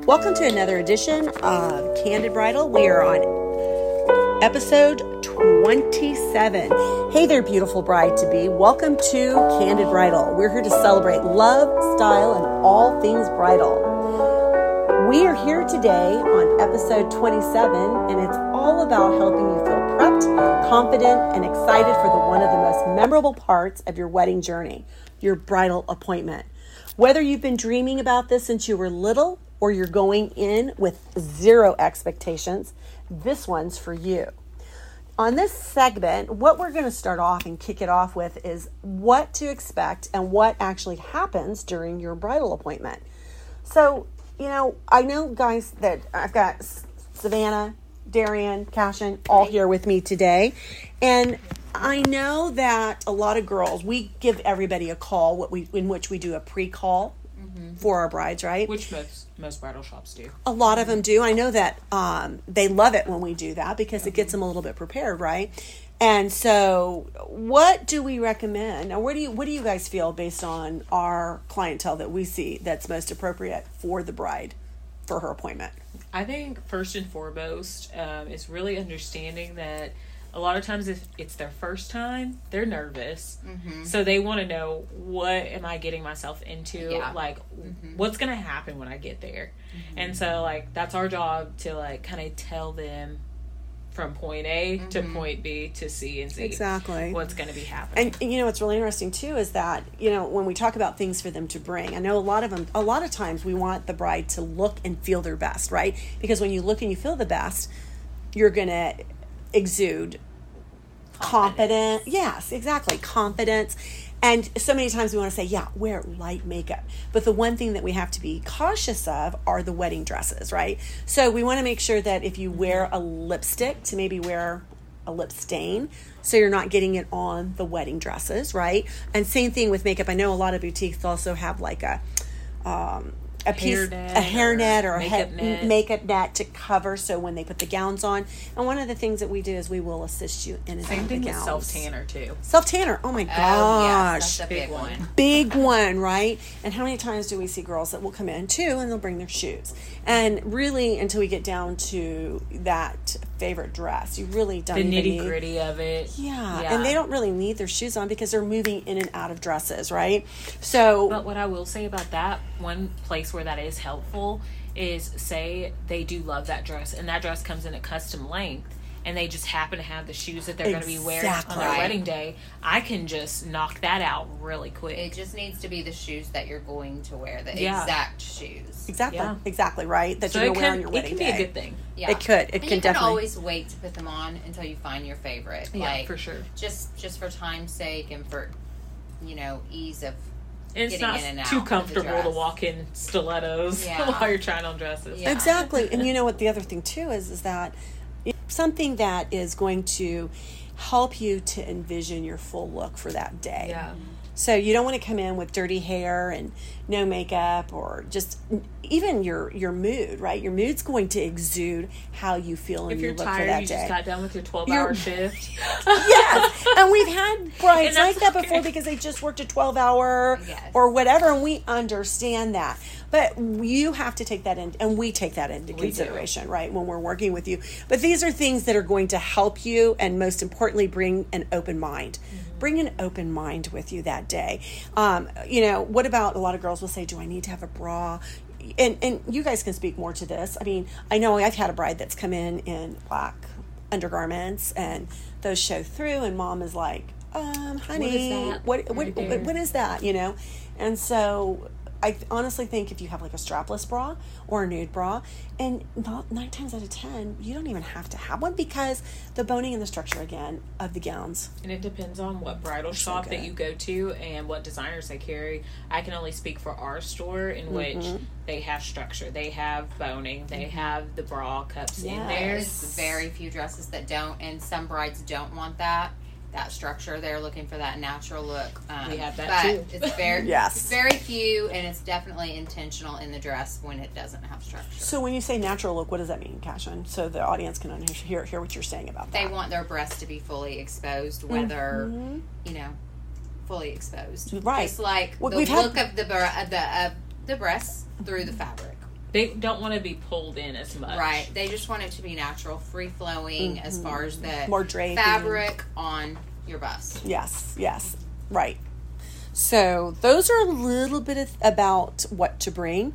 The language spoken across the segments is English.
Welcome to another edition of Candid Bridal. We are on episode 27. Hey there, beautiful bride-to-be. Welcome to Candid Bridal. We're here to celebrate love, style, and all things bridal. We are here today on episode 27, and it's all about helping you feel prepped, confident, and excited for one of the most memorable parts of your wedding journey, your bridal appointment. Whether you've been dreaming about this since you were little or you're going in with zero expectations, this one's for you. On this segment, what we're going to start off and kick it off with is what to expect and what actually happens during your bridal appointment. So, I know, guys, that I've got Savannah, Darian, Cashin, all here with me today. And I know that a lot of girls, we give everybody a call, in which we do a pre-call for our brides, right? Which most bridal shops do. A lot of them do. I know that they love it when we do that because it gets them a little bit prepared, right? And so what do we recommend? Now, what do you guys feel based on our clientele that we see that's most appropriate for the bride for her appointment? I think first and foremost is really understanding that a lot of times if it's their first time, they're nervous. Mm-hmm. So they want to know, what am I getting myself into? Yeah. Like, what's going to happen when I get there? Mm-hmm. And so, that's our job to, kind of tell them from point A to point B to C and see exactly what's going to be happening. And, what's really interesting, too, is that, when we talk about things for them to bring, I know a lot of times we want the bride to look and feel their best, right? Because when you look and you feel the best, you're going to exude confidence. Yes, exactly. Confidence. And so many times we want to say, wear light makeup. But the one thing that we have to be cautious of are the wedding dresses, right? So we want to make sure that if you wear a lipstick, to maybe wear a lip stain so you're not getting it on the wedding dresses, right? And same thing with makeup. I know a lot of boutiques also have a hairnet or a makeup net to cover, so when they put the gowns on. And one of the things that we do is we will assist you in same thing the with self-tanner too. Self-tanner, oh my gosh. Yes, that's a big one. Big one, right? And how many times do we see girls that will come in too and they'll bring their shoes? And really, until we get down to that favorite dress, you really don't the even nitty-gritty of it. Yeah, and they don't really need their shoes on because they're moving in and out of dresses, right? So, but what I will say about that, one place where that is helpful is, say they do love that dress and that dress comes in a custom length and they just happen to have the shoes that they're going to be wearing on their wedding day. I can just knock that out really quick. It just needs to be the shoes that you're going to wear, the exact shoes. Exactly right. That you're going to wear on your wedding day. It can be a good thing. Yeah. It could. It can definitely. You can always wait to put them on until you find your favorite. Yeah, for sure. Just for time's sake and for, ease of it's not too comfortable to walk in stilettos while you're trying on dresses. Yeah. Exactly. And what the other thing too is that something that is going to help you to envision your full look for that day. Yeah. So you don't want to come in with dirty hair and no makeup, or just even your mood, right? Your mood's going to exude how you feel and you look tired, for that day. If you're tired, you just got done with your 12-hour shift. Yes. And we've had brides like that before because they just worked a 12-hour or whatever, and we understand that. But you have to take that in, and we take that into consideration, right, when we're working with you. But these are things that are going to help you, and most importantly, bring an open mind. Bring an open mind with you that day. What about, a lot of girls will say, do I need to have a bra? And you guys can speak more to this. I mean, I know I've had a bride that's come in black undergarments, and those show through, and mom is like, honey, what is that? And so I honestly think if you have a strapless bra or a nude bra, and 9 times out of 10, you don't even have to have one because the boning and the structure, again, of the gowns. And it depends on what bridal shop that you go to and what designers they carry. I can only speak for our store, in which they have structure. They have boning. They have the bra cups in there. There's very few dresses that don't, and some brides don't want that structure. They're looking for that natural look. We have that too. It's very it's very few, and it's definitely intentional in the dress when it doesn't have structure. So when you say natural look, what does that mean, Cashin? So the audience can hear what you're saying about that. They want their breasts to be fully exposed, whether fully exposed, right? Just like the look of the breasts through the fabric. they don't want to be pulled in as much. Right. They just want it to be natural, free flowing as far as the More draping. fabric on your bust. Yes. Right. So those are a little bit about what to bring.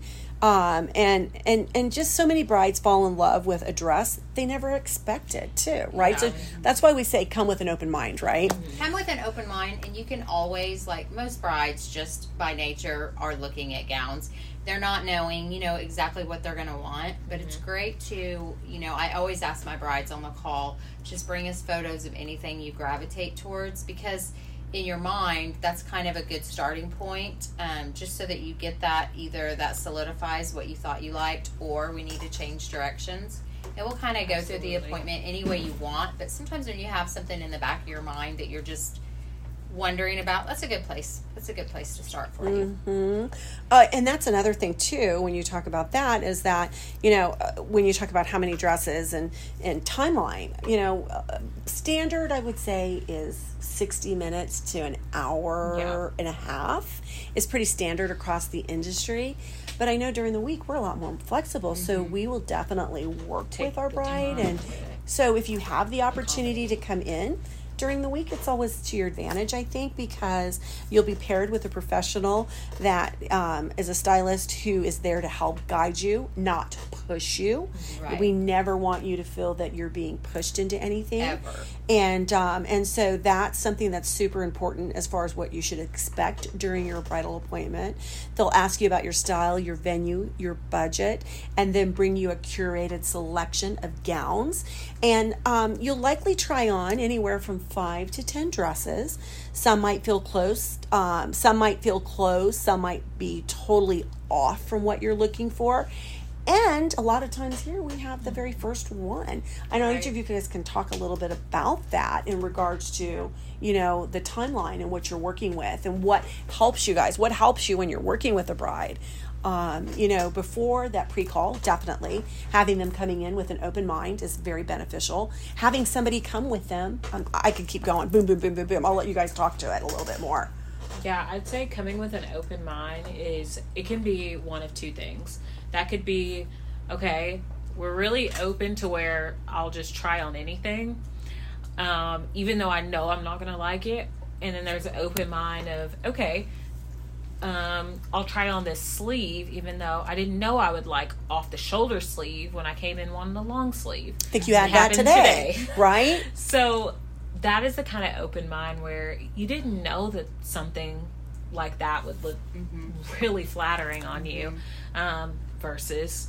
And just so many brides fall in love with a dress they never expected too, right? Yeah. So that's why we say come with an open mind, right? Come with an open mind, and you can always, like most brides just by nature are looking at gowns. They're not knowing, exactly what they're going to want, but it's great to, I always ask my brides on the call, just bring us photos of anything you gravitate towards, because in your mind, that's kind of a good starting point, just so that you get that, either that solidifies what you thought you liked, or we need to change directions. And we'll kind of go through the appointment any way you want, but sometimes when you have something in the back of your mind that you're just wondering about, that's a good place. That's a good place to start for you. And that's another thing too, when you talk about that, is that, when you talk about how many dresses and timeline, standard, I would say, is 60 minutes to an hour and a half is pretty standard across the industry. But I know during the week we're a lot more flexible, so we will definitely work with our bride. And so if you have the opportunity to come in during the week, it's always to your advantage, I think, because you'll be paired with a professional that is a stylist who is there to help guide you, not push you. Right. We never want you to feel that you're being pushed into anything. Ever. And so that's something that's super important as far as what you should expect during your bridal appointment. They'll ask you about your style, your venue, your budget, and then bring you a curated selection of gowns. And you'll likely try on anywhere from 5 to 10 dresses. Some might feel close. Some might feel close. Some might be totally off from what you're looking for. And a lot of times here we have the very first one. I know each of you guys can talk a little bit about that in regards to, the timeline and what you're working with and what helps you guys. What helps you when you're working with a bride? Before that pre-call, definitely having them coming in with an open mind is very beneficial. Having somebody come with them, I could keep going. Boom, boom, boom, boom, boom. I'll let you guys talk to it a little bit more. Yeah, I'd say coming with an open mind it can be one of two things. That could be, okay, we're really open to where I'll just try on anything, even though I know I'm not going to like it. And then there's an open mind of, okay, I'll try on this sleeve, even though I didn't know I would like off the shoulder sleeve when I came in wanting a long sleeve. I think you had that today, right? So that is the kind of open mind where you didn't know that something like that would look really flattering on you, versus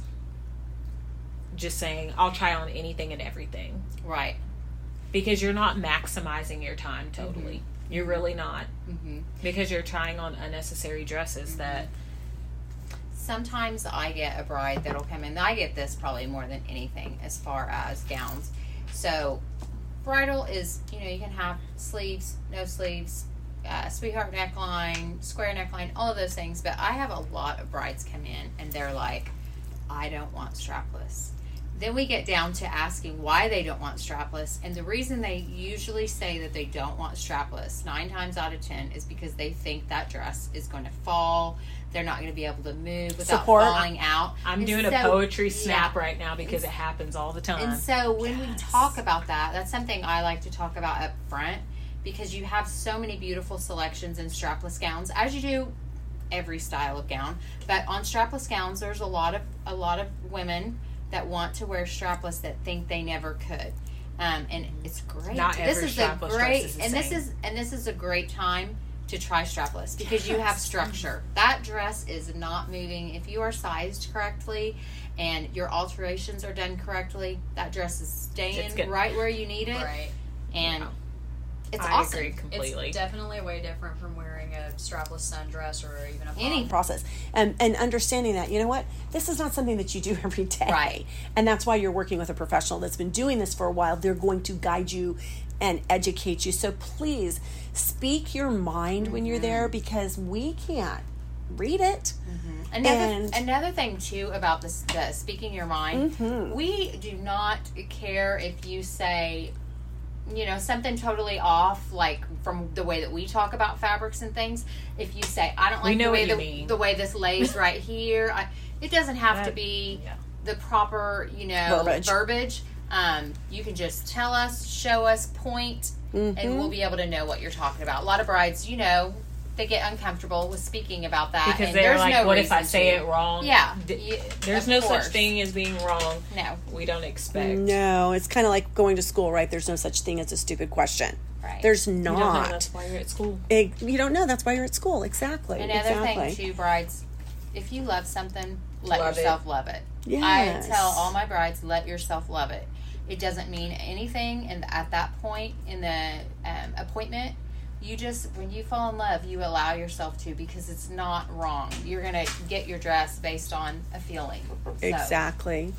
just saying, I'll try on anything and everything. Right. Because you're not maximizing your time totally. You're really not. Because you're trying on unnecessary dresses that... Sometimes I get a bride that'll come in. I get this probably more than anything as far as gowns. So bridal is, you can have sleeves, no sleeves, sweetheart neckline, square neckline, all of those things. But I have a lot of brides come in and they're like, I don't want strapless. Then we get down to asking why they don't want strapless. And the reason they usually say that they don't want strapless, 9 times out of 10, is because they think that dress is going to fall. They're not going to be able to move without falling out. I'm doing a poetry snap right now because it happens all the time. And so when we talk about that, that's something I like to talk about up front, because you have so many beautiful selections in strapless gowns, as you do every style of gown. But on strapless gowns, there's a lot of women that want to wear strapless that think they never could, and it's great. Not every strapless dress is the same. This is a great time to try strapless because you have structure. That dress is not moving. If you are sized correctly and your alterations are done correctly, that dress is staying right where you need it. Right. And it's I awesome. agree completely. It's definitely way different from wearing a strapless sundress or even a Any process. And understanding that, this is not something that you do every day. Right. And that's why you're working with a professional that's been doing this for a while. They're going to guide you and educate you. So please speak your mind when you're there, because we can't read it. Another thing too about the speaking your mind, we do not care if you say, something totally off, like from the way that we talk about fabrics and things. If you say, I don't like the way this lays right here, It doesn't have to be the proper, verbiage. You can just tell us, show us, point, and we'll be able to know what you're talking about. A lot of brides, they get uncomfortable with speaking about that. Because and they're there's like, no what if I reason say to. it wrong? Yeah. There's no such thing as being wrong. No. We don't expect. No, it's kind of like going to school, right? There's no such thing as a stupid question. Right. There's You not. don't know, that's why you're at school. You don't know. That's why you're at school. Exactly. Another thing, too, brides, if you love something, let Love yourself love it. Yes. I tell all my brides, let yourself love it. It doesn't mean anything at that point in the appointment. When you fall in love, you allow yourself to, because it's not wrong. You're going to get your dress based on a feeling. So. Exactly.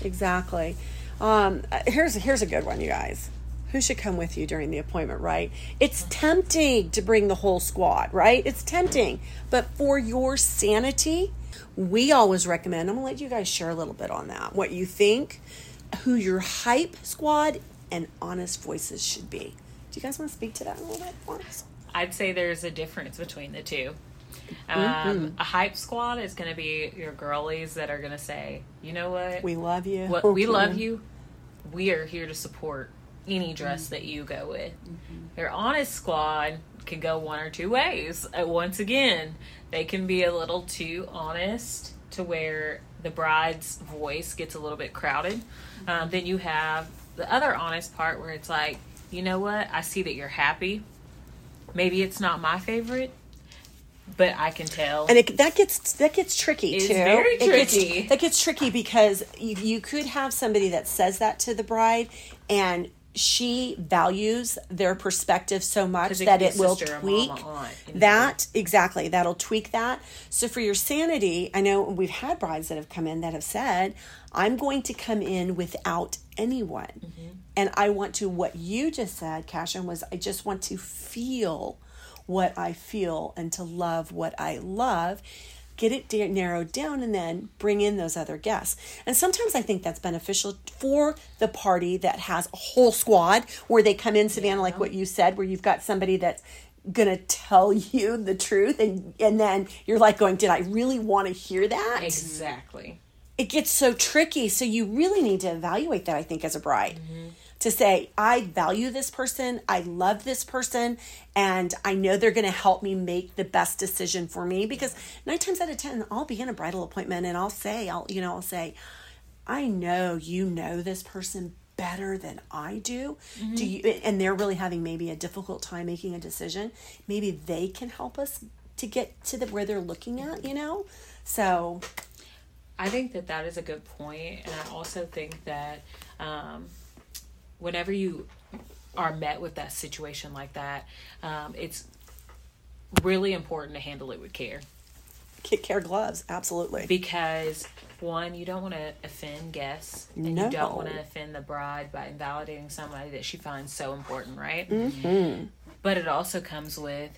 Here's a good one, you guys. Who should come with you during the appointment, right? It's tempting to bring the whole squad, right? It's tempting. But for your sanity, we always recommend, I'm going to let you guys share a little bit on that, what you think, who your hype squad and honest voices should be. Do you guys want to speak to that a little bit for us? I'd say there's a difference between the two. A hype squad is going to be your girlies that are going to say, you know what? We love you. We love you. We are here to support any dress that you go with. Your honest squad can go one or two ways. Once again, they can be a little too honest to where the bride's voice gets a little bit crowded. Then you have the other honest part where it's like, you know what? I see that you're happy. Maybe it's not my favorite, but I can tell. And that gets tricky It's too. very tricky. That gets tricky because you could have somebody that says that to the bride, and she values their perspective so much that it will tweak that. Exactly. That'll tweak that. So for your sanity, I know we've had brides that have come in that have said, I'm going to come in without anyone. And I want to, what you just said, Cashin, was I just want to feel what I feel and to love what I love. Get it narrowed down and then bring in those other guests. And sometimes I think that's beneficial for the party that has a whole squad where they come in, Savannah, like what you said, where you've got somebody that's going to tell you the truth. And then you're like going, did I really want to hear that? Exactly. It gets so tricky. So you really need to evaluate that, I think, as a bride. To say, I value this person, I love this person, and I know they're going to help me make the best decision for me. Because 9 times out of 10, I'll be in a bridal appointment and I'll say, I know you know this person better than I do. Do you? And they're really having maybe a difficult time making a decision. Maybe they can help us to get to where they're looking at. So I think that is a good point, and I also think that. Whenever you are met with that situation like that, it's really important to handle it with care. Care gloves, absolutely. Because, one, you don't want to offend guests. And you don't want to offend the bride by invalidating somebody that she finds so important, right? But it also comes with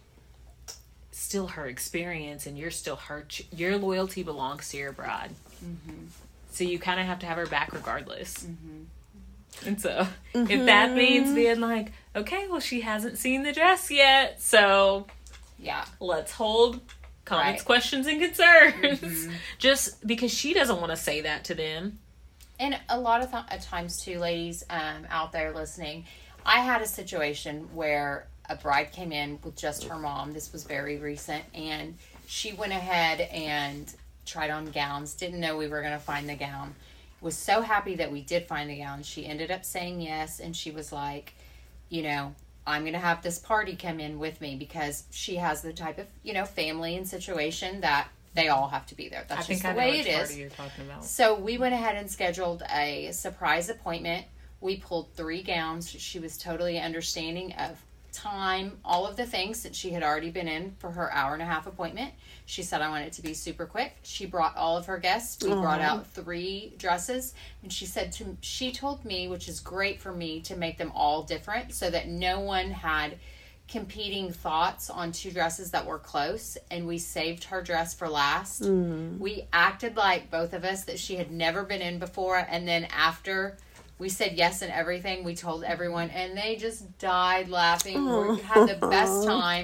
still her experience, and you're still your loyalty belongs to your bride. So you kind of have to have her back regardless. And so, if that means being like, okay, well, she hasn't seen the dress yet, so let's hold comments, questions, and concerns. Just because she doesn't want to say that to them. And a lot of times, too, ladies out there listening, I had a situation where a bride came in with just her mom. This was very recent, and she went ahead and tried on gowns, didn't know we were going to find the gown. Was so happy that we did find the gown. She ended up saying yes, and she was like, I'm going to have this party come in with me, because she has the type of, family and situation that they all have to be there. That's just the way it is. You're talking about. So we went ahead and scheduled a surprise appointment. We pulled 3 gowns. She was totally understanding of time, all of the things that she had already been in for her 1.5-hour appointment. She said, I want it to be super quick. She brought all of her guests. We brought out 3 dresses, and she told me, which is great for me, to make them all different so that no one had competing thoughts on 2 dresses that were close, and we saved her dress for last. We acted like, both of us, that she had never been in before, and then after we said yes and everything, we told everyone, and they just died laughing. We had the best time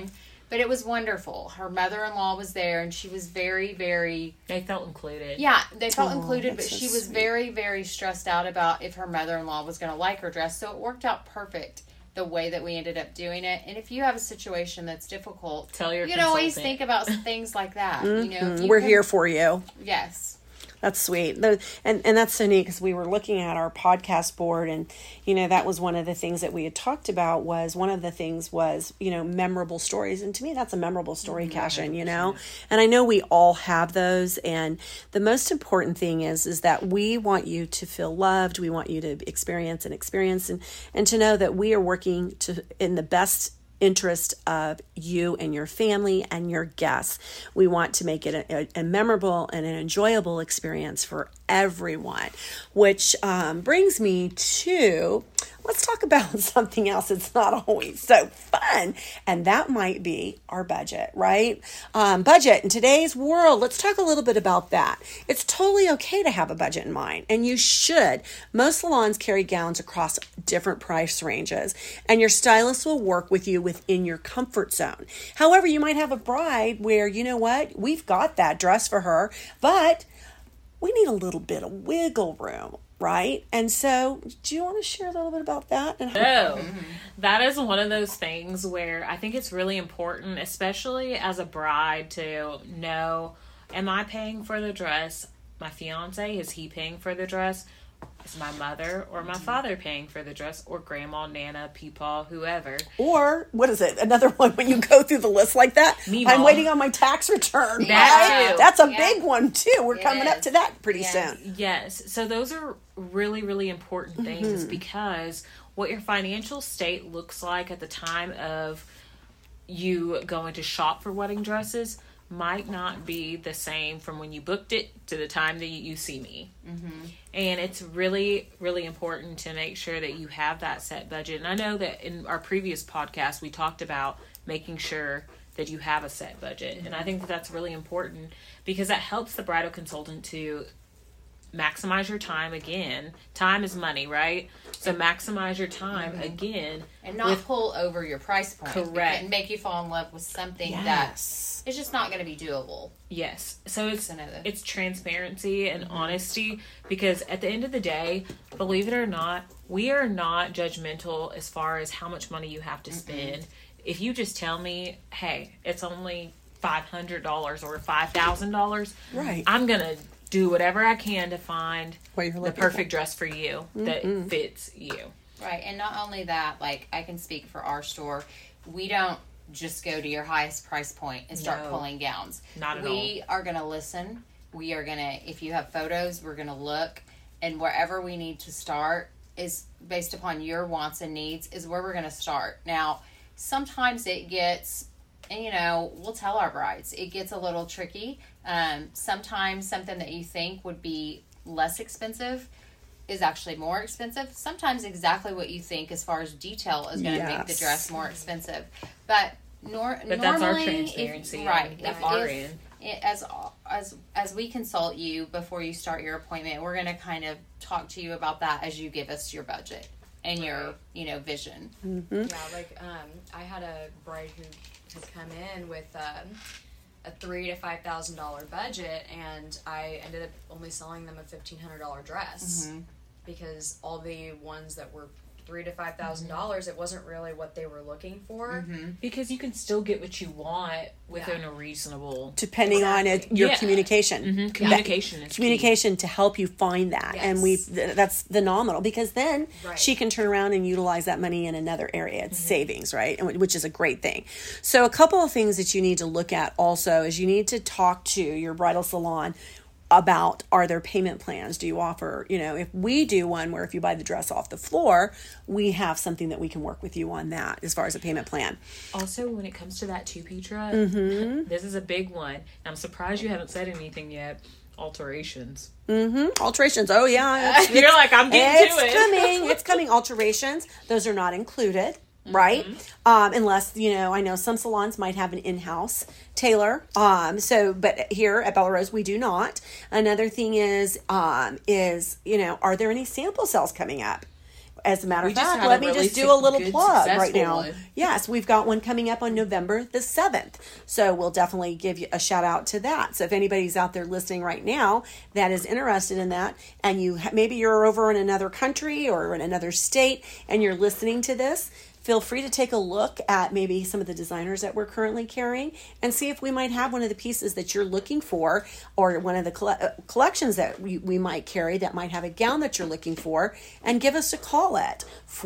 But it was wonderful. Her mother-in-law was there, and she was very, very... They felt included. Yeah, they felt included, but that's so she was sweet. very, very stressed out about if her mother-in-law was going to like her dress. So it worked out perfect the way that we ended up doing it. And if you have a situation that's difficult, Tell your you can always consultant. think about things like that. You know, if you We're can- here for you. Yes. That's sweet. And that's so neat because we were looking at our podcast board, and, you know, that was one of the things that we had talked about. Was one of the things was, you know, memorable stories. And to me, that's a memorable story, Cashin, you know, and I know we all have those. And the most important thing is that we want you to feel loved. We want you to experience and to know that we are working in the best interest of you and your family and your guests. We want to make it a memorable and an enjoyable experience for everyone, which brings me to, let's talk about something else that's not always so fun, and that might be our budget, right? Budget in today's world, let's talk a little bit about that. It's totally okay to have a budget in mind, and you should. Most salons carry gowns across different price ranges, and your stylist will work with you within your comfort zone. However, you might have a bride where, you know what, we've got that dress for her, but we need a little bit of wiggle room, right? And so, do you want to share a little bit about that? And No, that is one of those things where I think it's really important, especially as a bride, to know, am I paying for the dress? My fiance, is he paying for the dress? Is my mother or my father paying for the dress? Or grandma, nana, peepaw, whoever? Or, what is it? Another one when you go through the list like that? Meemaw. I'm waiting on my tax return. That right? too. That's a Yeah. big one too. We're It coming up is. to that pretty Yes. soon. Yes. So those are really, really important things because what your financial state looks like at the time of you going to shop for wedding dresses might not be the same from when you booked it to the time that you see me. And it's really, really important to make sure that you have that set budget. And I know that in our previous podcast, we talked about making sure that you have a set budget. And I think that that's really important because that helps the bridal consultant to maximize your time again. Time is money, right? So maximize your time again. And not pull over your price point. Correct. And make you fall in love with something Yes. that is just not going to be doable. Yes. So it's I know that. it's transparency and honesty because at the end of the day, believe it or not, we are not judgmental as far as how much money you have to spend. If you just tell me, hey, it's only $500 or $5,000, Right. I'm going to do whatever I can to find What you're the looking perfect dress for you that fits you. Right. And not only that, like, I can speak for our store. We don't just go to your highest price point and start No. pulling gowns. Not at We are going to listen. We are going to, if you have photos, we're going to look. And wherever we need to start is based upon your wants and needs is where we're going to start. Now, sometimes it gets, and you know, we'll tell our brides, it gets a little tricky. Sometimes something that you think would be less expensive is actually more expensive. Sometimes exactly what you think as far as detail is going to make the Yes. dress more expensive. But normally, that's our transparency right? on our end. As we consult you before you start your appointment, we're going to kind of talk to you about that as you give us your budget and your vision. Yeah, like I had a bride who had come in with a $3,000 to $5,000 budget, and I ended up only selling them a $1,500 dress because all the ones that were $3,000 to $5,000, it wasn't really what they were looking for. Because you can still get what you want within a reasonable Depending on your Yeah. communication. communication. Is Communication to help you find that. And that's phenomenal because then Right. she can turn around and utilize that money in another area. It's savings, right? And which is a great thing. So a couple of things that you need to look at also is you need to talk to your bridal salon about, are there payment plans? Do you offer, if we do one where if you buy the dress off the floor, we have something that we can work with you on that as far as a payment plan. Also, when it comes to that too, Petra, this is a big one. I'm surprised you haven't said anything yet. Alterations. Alterations. Oh yeah. You're like, I'm getting to it. It's coming. Alterations. Those are not included. Right. Unless, I know some salons might have an in-house tailor. But here at Bella Rose, we do not. Another thing is, are there any sample sales coming up? As a matter We of just fact, had let a me really just do a little good, plug right successful now. one. Yes, we've got one coming up on November the 7th. So we'll definitely give you a shout out to that. So if anybody's out there listening right now that is interested in that, and maybe you're over in another country or in another state and you're listening to this, feel free to take a look at maybe some of the designers that we're currently carrying and see if we might have one of the pieces that you're looking for, or one of the collections that we might carry that might have a gown that you're looking for, and give us a call at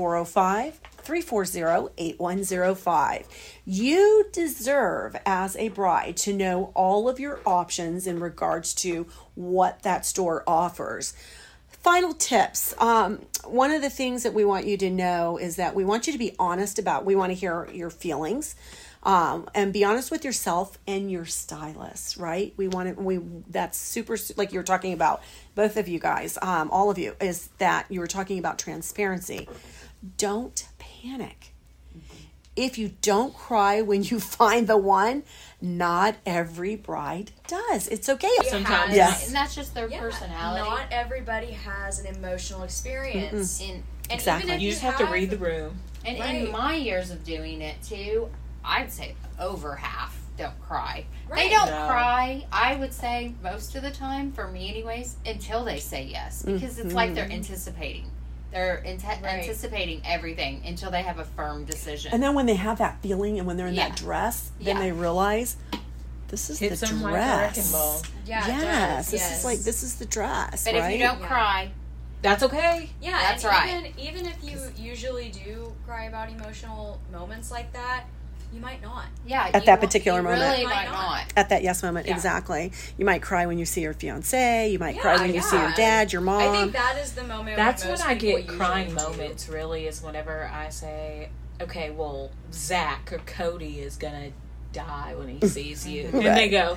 405-340-8105. You deserve, as a bride, to know all of your options in regards to what that store offers. Final tips. One of the things that we want you to know is that we want you to be honest we want to hear your feelings, and be honest with yourself and your stylist, right? That's super, like you were talking about, both of you guys, all of you, is that you were talking about transparency. Don't panic. If you don't cry when you find the one, not every bride does. It's okay. Sometimes. Yes. And that's just their personality. Not everybody has an emotional experience. And Exactly. even if You just have to read the room. And Right. in my years of doing it too, I'd say over half don't cry. Right. They don't No. cry, I would say, most of the time, for me anyways, until they say yes. Because it's like they're anticipating. They're anticipating everything until they have a firm decision. And then when they have that feeling and when they're in Yeah. that dress, then Yeah. they realize this is Hits the them like a wrecking dress. ball. Yeah, it Yes, does, this is the dress, but right? if you don't Yeah. cry, That's okay. Yeah, That's and right. Even if you usually do cry about emotional moments like that, you might not. yeah. At that particular you moment. really Might might not. not. At that yes moment, Yeah. exactly. You might cry when you see your fiance. You might cry Yeah, when you see your yeah. dad, your mom. I think that is the moment. That's when when most I people get usually crying do. moments, really, is whenever I say, okay, well, Zach or Cody is going to die when he sees you. And they go,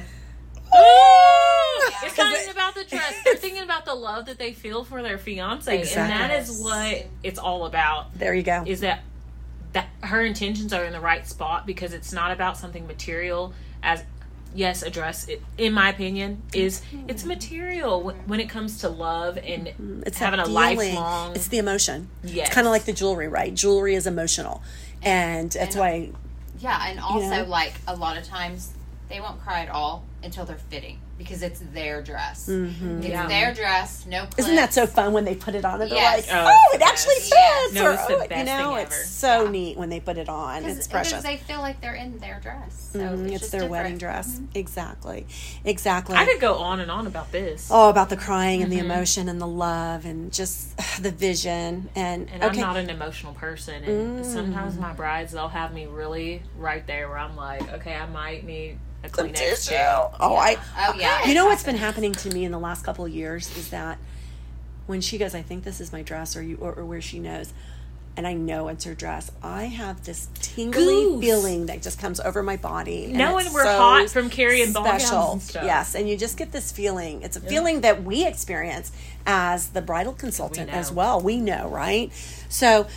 oh! It's not even about the dress. They're thinking about the love that they feel for their fiance. Exactly. And that is what it's all about. There you go. Is that her intentions are in the right spot, because it's not about something material. As yes, a dress, in my opinion, it's material when it comes to love and It's having that a feeling. lifelong. It's the emotion. Yes. It's kind of like the jewelry, right? Jewelry is emotional, and that's why. Yeah, and also, know? like, a lot of times, they won't cry at all until they're fitting. Because it's their dress. It's Yeah. their dress, no clips. Isn't that so fun when they put it on and they're Yes. like, Oh, "Oh, it's it the actually best. fits!" Yes. No, it's the best you know, thing it's ever. so neat when they put it on. It's precious. Because they feel like they're in their dress. So It's just their different. wedding dress. Mm-hmm. Exactly. I could go on and on about this. Oh, about the crying and the Mm-hmm. emotion and the love and just the vision and And okay. I'm not an emotional person, and sometimes my brides, they'll have me really right there where I'm like, okay, I might need a Some Kleenex. tissue. now. Oh, Oh, yeah. You know what's been happening to me in the last couple of years is that when she goes, I think this is my dress, or where she knows, and I know it's her dress, I have this tingly Goose. feeling that just comes over my body. and Knowing it's we're so hot from carrying ball gowns special. and stuff. Yes, and you just get this feeling. It's a feeling that we experience as the bridal consultant know. as well. We know, right? So,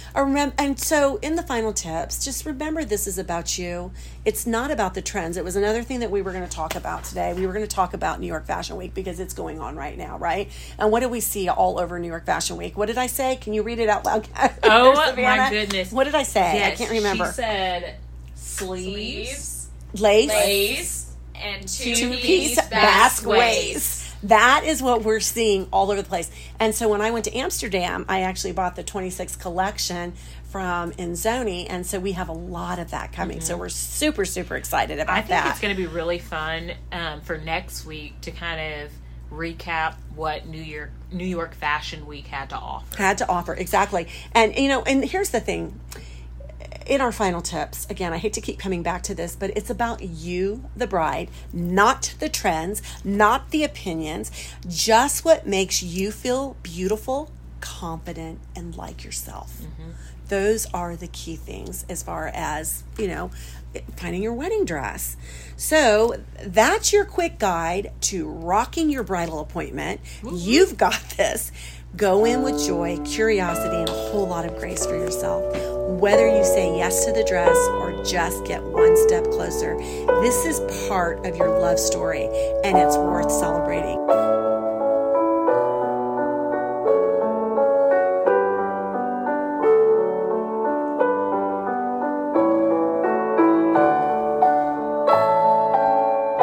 so in the final tips, just remember this is about you. It's not about the trends. It was another thing that we were going to talk about today. We were going to talk about New York Fashion Week because it's going on right now, right? And what do we see all over New York Fashion Week? What did I say? Can you read it out loud? Oh, Savannah? my goodness. What did I say? Yes, I can't remember. She said sleeves, Lace. Lace and Two-piece basque waist. That is what we're seeing all over the place. And so when I went to Amsterdam, I actually bought the 26 collection from Inzoni, and so we have a lot of that coming. So we're super, super excited about I think that. it's going to be really fun for next week to kind of recap what New York Fashion Week had to offer. Exactly. And and here's the thing. In our final tips, again, I hate to keep coming back to this, but it's about you, the bride, not the trends, not the opinions, just what makes you feel beautiful, confident, and like yourself. Those are the key things as far as, finding your wedding dress. So that's your quick guide to rocking your bridal appointment. You've got this. Go in with joy, curiosity, and a whole lot of grace for yourself. Whether you say yes to the dress or just get one step closer, this is part of your love story, and it's worth celebrating.